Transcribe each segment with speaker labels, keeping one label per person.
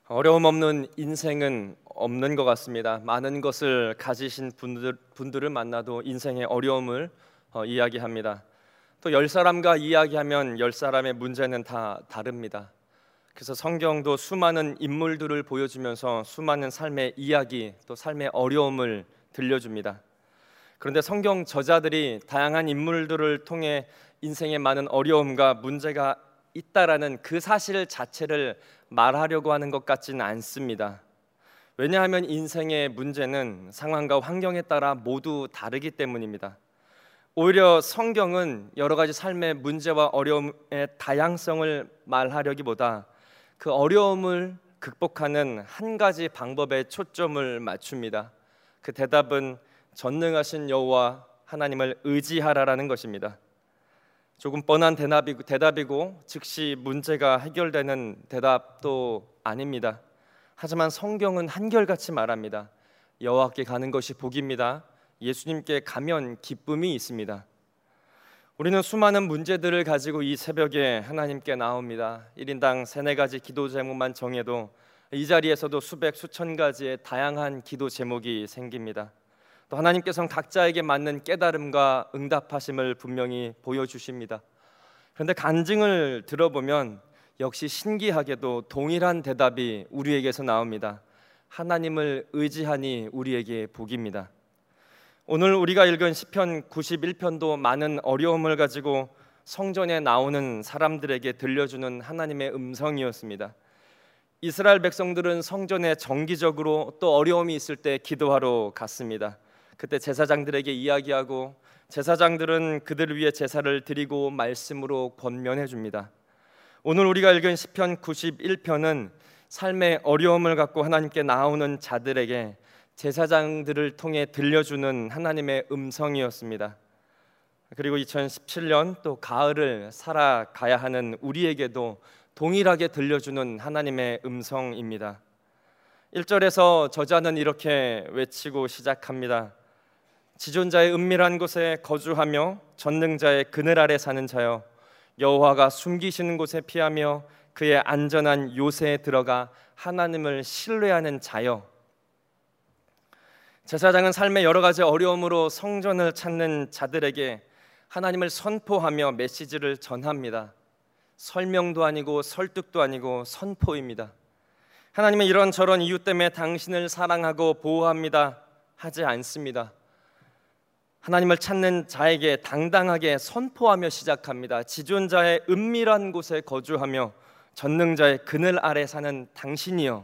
Speaker 1: 어려움 없는 인생은 없는 것 같습니다. 많은 것을 가지신 분들을 만나도 인생의 어려움을 이야기합니다. 또 10사람과 이야기하면 10사람의 문제는 다 다릅니다. 그래서 성경도 수많은 인물들을 보여주면서 수많은 삶의 이야기, 또 삶의 어려움을 들려줍니다. 그런데 성경 저자들이 다양한 인물들을 통해 인생의 많은 어려움과 문제가 있다라는 그 사실 자체를 말하려고 하는 것 같지는 않습니다. 왜냐하면 인생의 문제는 상황과 환경에 따라 모두 다르기 때문입니다. 오히려 성경은 여러 가지 삶의 문제와 어려움의 다양성을 말하려기보다 그 어려움을 극복하는 한 가지 방법에 초점을 맞춥니다. 그 대답은 전능하신 여호와 하나님을 의지하라라는 것입니다. 조금 뻔한 대답이고 즉시 문제가 해결되는 대답도 아닙니다. 하지만 성경은 한결같이 말합니다. 여호와께 가는 것이 복입니다. 예수님께 가면 기쁨이 있습니다. 우리는 수많은 문제들을 가지고 이 새벽에 하나님께 나옵니다. 1인당 3-4가지 기도 제목만 정해도 이 자리에서도 수백 수천 가지의 다양한 기도 제목이 생깁니다. 또 하나님께서는 각자에게 맞는 깨달음과 응답하심을 분명히 보여주십니다. 그런데 간증을 들어보면 역시 신기하게도 동일한 대답이 우리에게서 나옵니다. 하나님을 의지하니 우리에게 복입니다. 오늘 우리가 읽은 시편 91편도 많은 어려움을 가지고 성전에 나오는 사람들에게 들려주는 하나님의 음성이었습니다. 이스라엘 백성들은 성전에 정기적으로 또 어려움이 있을 때 기도하러 갔습니다. 그때 제사장들에게 이야기하고 제사장들은 그들을 위해 제사를 드리고 말씀으로 권면해 줍니다. 오늘 우리가 읽은 시편 91편은 삶의 어려움을 갖고 하나님께 나오는 자들에게 제사장들을 통해 들려주는 하나님의 음성이었습니다. 그리고 2017년 또 가을을 살아가야 하는 우리에게도 동일하게 들려주는 하나님의 음성입니다. 1절에서 저자는 이렇게 외치고 시작합니다. 지존자의 은밀한 곳에 거주하며 전능자의 그늘 아래 사는 자여, 여호와가 숨기시는 곳에 피하며 그의 안전한 요새에 들어가 하나님을 신뢰하는 자여. 제사장은 삶의 여러 가지 어려움으로 성전을 찾는 자들에게 하나님을 선포하며 메시지를 전합니다. 설명도 아니고 설득도 아니고 선포입니다. 하나님은 이런저런 이유 때문에 당신을 사랑하고 보호합니다 하지 않습니다. 하나님을 찾는 자에게 당당하게 선포하며 시작합니다. 지존자의 은밀한 곳에 거주하며 전능자의 그늘 아래 사는 당신이여.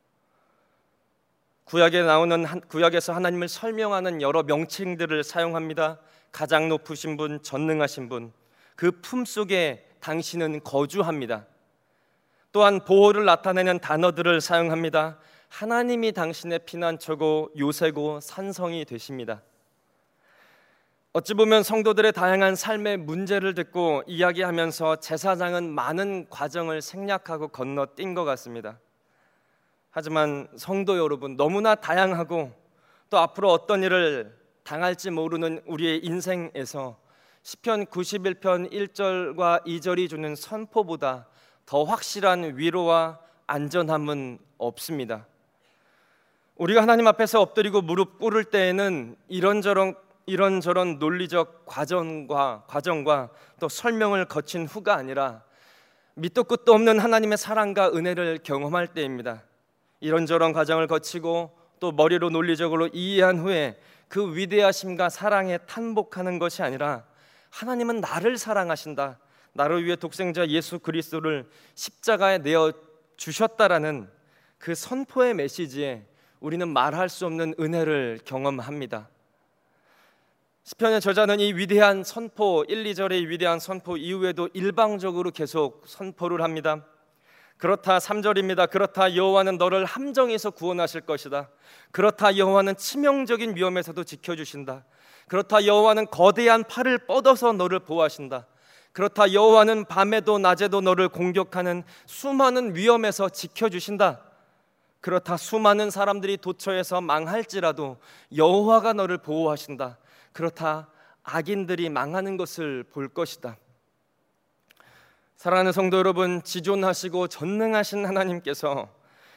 Speaker 1: 구약에서 하나님을 설명하는 여러 명칭들을 사용합니다. 가장 높으신 분, 전능하신 분, 그 품속에 당신은 거주합니다. 또한 보호를 나타내는 단어들을 사용합니다. 하나님이 당신의 피난처고 요새고 산성이 되십니다. 어찌 보면 성도들의 다양한 삶의 문제를 듣고 이야기하면서 제사장은 많은 과정을 생략하고 건너뛴 것 같습니다. 하지만 성도 여러분, 너무나 다양하고 또 앞으로 어떤 일을 당할지 모르는 우리의 인생에서 시편 91편 1절과 2절이 주는 선포보다 더 확실한 위로와 안전함은 없습니다. 우리가 하나님 앞에서 엎드리고 무릎 꿇을 때에는 이런저런 논리적 과정과 또 설명을 거친 후가 아니라 밑도 끝도 없는 하나님의 사랑과 은혜를 경험할 때입니다. 이런저런 과정을 거치고 또 머리로 논리적으로 이해한 후에 그 위대하심과 사랑에 탄복하는 것이 아니라 하나님은 나를 사랑하신다, 나를 위해 독생자 예수 그리스도를 십자가에 내어 주셨다라는 그 선포의 메시지에 우리는 말할 수 없는 은혜를 경험합니다. 시편의 저자는 이 위대한 선포, 1, 2절의 위대한 선포 이후에도 일방적으로 계속 선포를 합니다. 그렇다 3절입니다. 그렇다 여호와는 너를 함정에서 구원하실 것이다. 그렇다 여호와는 치명적인 위험에서도 지켜주신다. 그렇다 여호와는 거대한 팔을 뻗어서 너를 보호하신다. 그렇다 여호와는 밤에도 낮에도 너를 공격하는 수많은 위험에서 지켜주신다. 그렇다 수많은 사람들이 도처에서 망할지라도 여호와가 너를 보호하신다. 그렇다 악인들이 망하는 것을 볼 것이다. 사랑하는 성도 여러분, 지존하시고 전능하신 하나님께서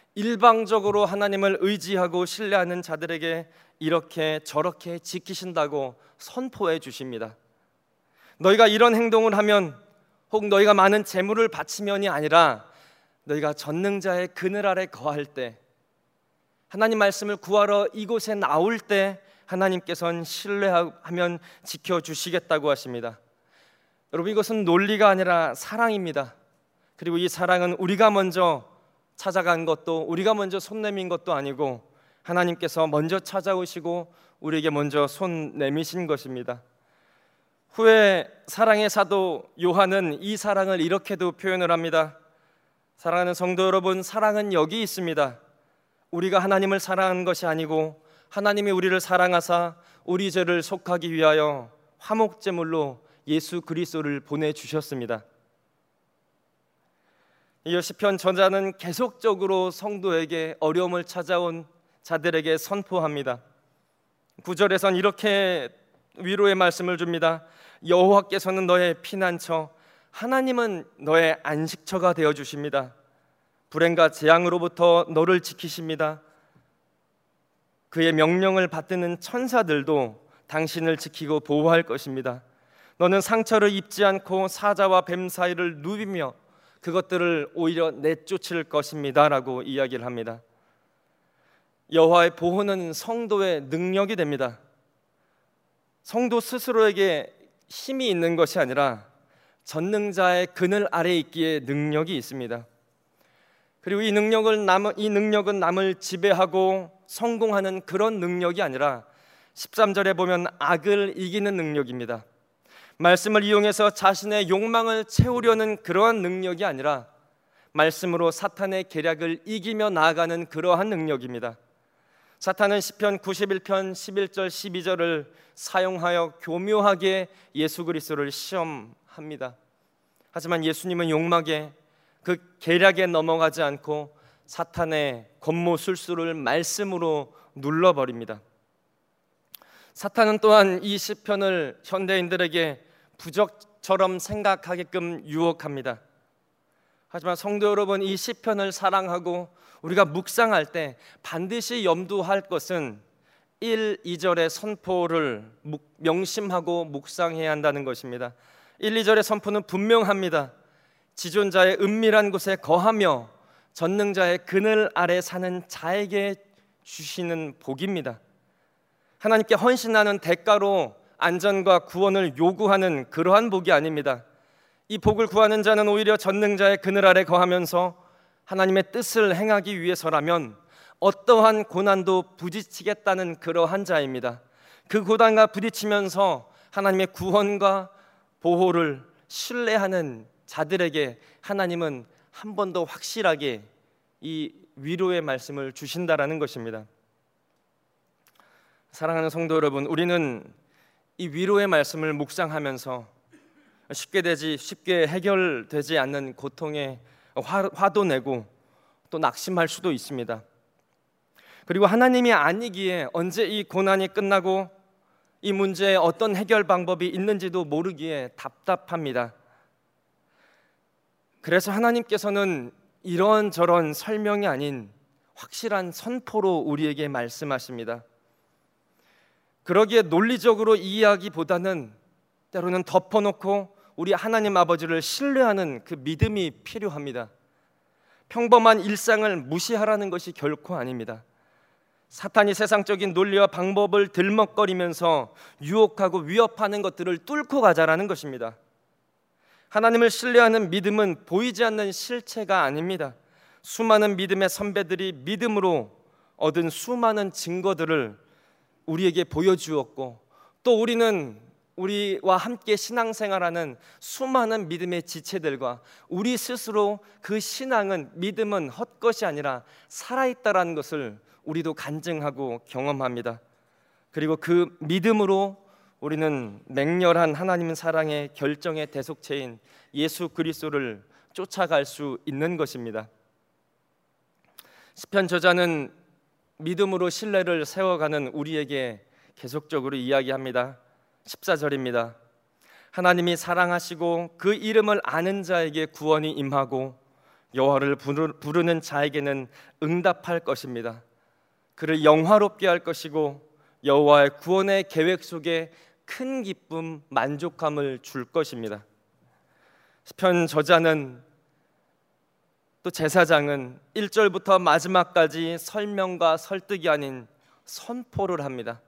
Speaker 1: 일방적으로 하나님을 의지하고 신뢰하는 자들에게 이렇게 저렇게 지키신다고 선포해 주십니다. 너희가 이런 행동을 하면, 혹 너희가 많은 재물을 바치면이 아니라 너희가 전능자의 그늘 아래 거할 때, 하나님 말씀을 구하러 이곳에 나올 때 하나님께서는 신뢰하면 지켜주시겠다고 하십니다. 여러분, 이것은 논리가 아니라 사랑입니다. 그리고 이 사랑은 우리가 먼저 찾아간 것도, 우리가 먼저 손 내민 것도 아니고 하나님께서 먼저 찾아오시고 우리에게 먼저 손 내미신 것입니다. 후에 사랑의 사도 요한은 이 사랑을 이렇게도 표현을 합니다. 사랑하는 성도 여러분, 사랑은 여기 있습니다. 우리가 하나님을 사랑하는 것이 아니고 하나님이 우리를 사랑하사 우리 죄를 속하기 위하여 화목제물로 예수 그리스도를 보내주셨습니다. 이 시편 저자는 계속적으로 성도에게 어려움을 찾아온 자들에게 선포합니다. 9절에선 이렇게 위로의 말씀을 줍니다. 여호와께서는 너의 피난처, 하나님은 너의 안식처가 되어 주십니다. 불행과 재앙으로부터 너를 지키십니다. 그의 명령을 받드는 천사들도 당신을 지키고 보호할 것입니다. 너는 상처를 입지 않고 사자와 뱀 사이를 누비며 그것들을 오히려 내쫓을 것입니다 라고 이야기를 합니다. 여호와의 보호는 성도의 능력이 됩니다. 성도 스스로에게 힘이 있는 것이 아니라 전능자의 그늘 아래에 있기에 능력이 있습니다. 그리고 이 능력은 남을 지배하고 성공하는 그런 능력이 아니라 13절에 보면 악을 이기는 능력입니다. 말씀을 이용해서 자신의 욕망을 채우려는 그러한 능력이 아니라 말씀으로 사탄의 계략을 이기며 나아가는 그러한 능력입니다. 사탄은 시편 91편 11절 12절을 사용하여 교묘하게 예수 그리스도를 시험합니다. 하지만 예수님은 욕망에 그 계략에 넘어가지 않고 사탄의 권모술수를 말씀으로 눌러버립니다. 사탄은 또한 이 시편을 현대인들에게 부적처럼 생각하게끔 유혹합니다. 하지만 성도 여러분, 이 시편을 사랑하고 우리가 묵상할 때 반드시 염두할 것은 1, 2절의 선포를 명심하고 묵상해야 한다는 것입니다. 1, 2절의 선포는 분명합니다. 지존자의 은밀한 곳에 거하며 전능자의 그늘 아래 사는 자에게 주시는 복입니다. 하나님께 헌신하는 대가로 안전과 구원을 요구하는 그러한 복이 아닙니다. 이 복을 구하는 자는 오히려 전능자의 그늘 아래 거하면서 하나님의 뜻을 행하기 위해서라면 어떠한 고난도 부딪히겠다는 그러한 자입니다. 그 고난과 부딪히면서 하나님의 구원과 보호를 신뢰하는 자들에게 하나님은 한 번 더 확실하게 이 위로의 말씀을 주신다라는 것입니다. 사랑하는 성도 여러분, 우리는 이 위로의 말씀을 묵상하면서 쉽게 해결되지 않는 고통에 화도 내고 또 낙심할 수도 있습니다. 그리고 하나님이 아니기에 언제 이 고난이 끝나고 이 문제에 어떤 해결 방법이 있는지도 모르기에 답답합니다. 그래서 하나님께서는 이런저런 설명이 아닌 확실한 선포로 우리에게 말씀하십니다. 그러기에 논리적으로 이해하기보다는 때로는 덮어놓고 우리 하나님 아버지를 신뢰하는 그 믿음이 필요합니다. 평범한 일상을 무시하라는 것이 결코 아닙니다. 사탄이 세상적인 논리와 방법을 들먹거리면서 유혹하고 위협하는 것들을 뚫고 가자라는 것입니다. 하나님을 신뢰하는 믿음은 보이지 않는 실체가 아닙니다. 수많은 믿음의 선배들이 믿음으로 얻은 수많은 증거들을 우리에게 보여주었고, 또 우리는 우리와 함께 신앙생활하는 수많은 믿음의 지체들과 우리 스스로 그 신앙은, 믿음은 헛것이 아니라 살아있다라는 것을 우리도 간증하고 경험합니다. 그리고 그 믿음으로 우리는 맹렬한 하나님 사랑의 결정의 대속체인 예수 그리스도를 쫓아갈 수 있는 것입니다. 시편 저자는 믿음으로 신뢰를 세워가는 우리에게 계속적으로 이야기합니다. 14절입니다. 하나님이 사랑하시고 그 이름을 아는 자에게 구원이 임하고 여호와를 부르는 자에게는 응답할 것입니다. 그를 영화롭게 할 것이고 여호와의 구원의 계획 속에 큰 기쁨, 만족감을 줄 것입니다. 시편 저자는 또 제사장은 1절부터 마지막까지 설명과 설득이 아닌 선포를 합니다.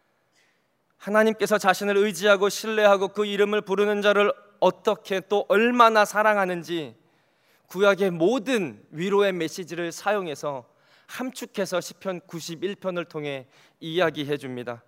Speaker 1: 하나님께서 자신을 의지하고 신뢰하고 그 이름을 부르는 자를 어떻게 또 얼마나 사랑하는지 구약의 모든 위로의 메시지를 사용해서 함축해서 시편 91편을 통해 이야기해 줍니다.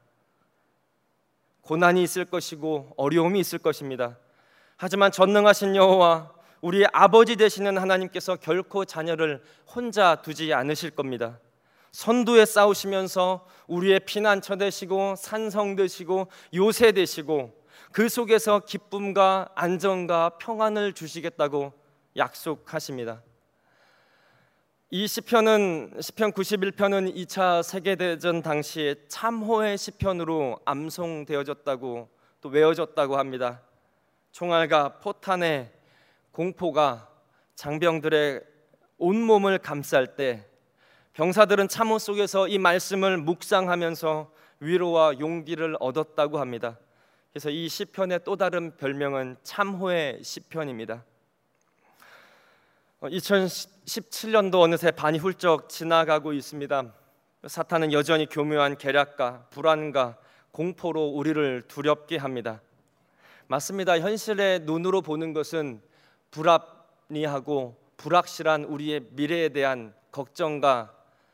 Speaker 1: 고난이 있을 것이고 어려움이 있을 것입니다. 하지만 전능하신 여호와 우리의 아버지 되시는 하나님께서 결코 자녀를 혼자 두지 않으실 겁니다. 선두에 싸우시면서 우리의 피난처 되시고 산성 되시고 요새 되시고 그 속에서 기쁨과 안정과 평안을 주시겠다고 약속하십니다. 이 시편 91편은 2차 세계대전 당시에 참호의 시편으로 암송되어졌다고 또 외워졌다고 합니다. 총알과 포탄의 공포가 장병들의 온몸을 감쌀 때 병사들은 참호 속에서 이 말씀을 묵상하면서 위로와 용기를 얻었다고 합니다. 그래서 이 시편의 또 다른 별명은 참호의 시편입니다. 2017년도 어느새 반이 훌쩍 지나가고 있습니다. 사탄은 여전히 교묘한 계략과 불안과 공포로 우리를 두렵게 합니다. 맞습니다. 현실의 눈으로 보는 것은 불합리하고 불확실한 우리의 미래에 대한 걱정과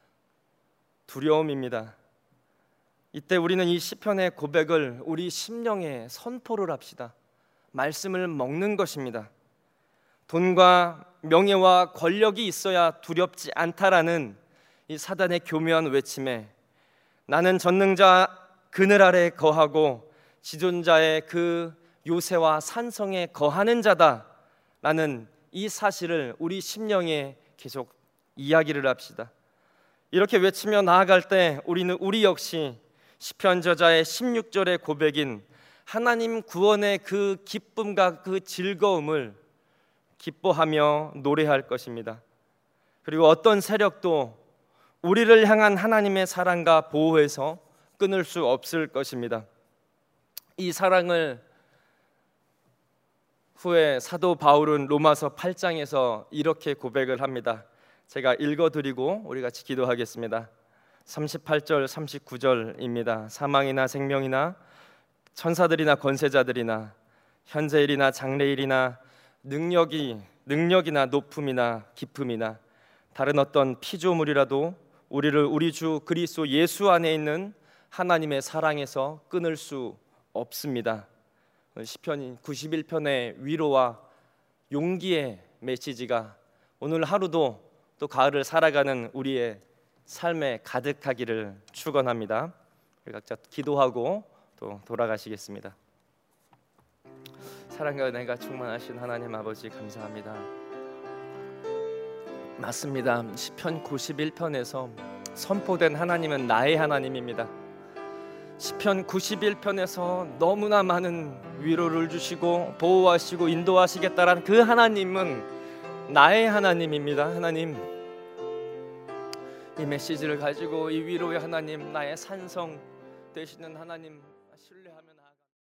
Speaker 1: 두려움입니다. 이때 우리는 이 시편의 고백을 우리 심령에 선포를 합시다. 말씀을 먹는 것입니다. 돈과 명예와 권력이 있어야 두렵지 않다라는 이 사단의 교묘한 외침에 나는 전능자 그늘 아래 거하고 지존자의 그 요새와 산성에 거하는 자다라는 이 사실을 우리 심령에 계속 이야기를 합시다. 이렇게 외치며 나아갈 때 우리 역시 시편 저자의 16절의 고백인 하나님 구원의 그 기쁨과 그 즐거움을 기뻐하며 노래할 것입니다. 그리고 어떤 세력도 우리를 향한 하나님의 사랑과 보호에서 끊을 수 없을 것입니다. 이 사랑을 후에 사도 바울은 로마서 8장에서 이렇게 고백을 합니다. 제가 읽어드리고 우리 같이 기도하겠습니다. 38절 39절입니다. 사망이나 생명이나 천사들이나 권세자들이나 현재일이나 장래일이나 능력이나 높음이나 깊음이나 다른 어떤 피조물이라도 우리를 우리 주 그리스도 예수 안에 있는 하나님의 사랑에서 끊을 수 없습니다. 시편 91편의 위로와 용기의 메시지가 오늘 하루도 또 가을을 살아가는 우리의 삶에 가득하기를 축원합니다. 우리 각자 기도하고 또 돌아가시겠습니다. 사랑과 은혜가 충만하신 하나님 아버지 감사합니다. 맞습니다. 시편 91편에서 선포된 하나님은 나의 하나님입니다. 시편 91편에서 너무나 많은 위로를 주시고 보호하시고 인도하시겠다라는 그 하나님은 나의 하나님입니다. 하나님, 이 메시지를 가지고 이 위로의 하나님, 나의 산성 되시는 하나님 신뢰하면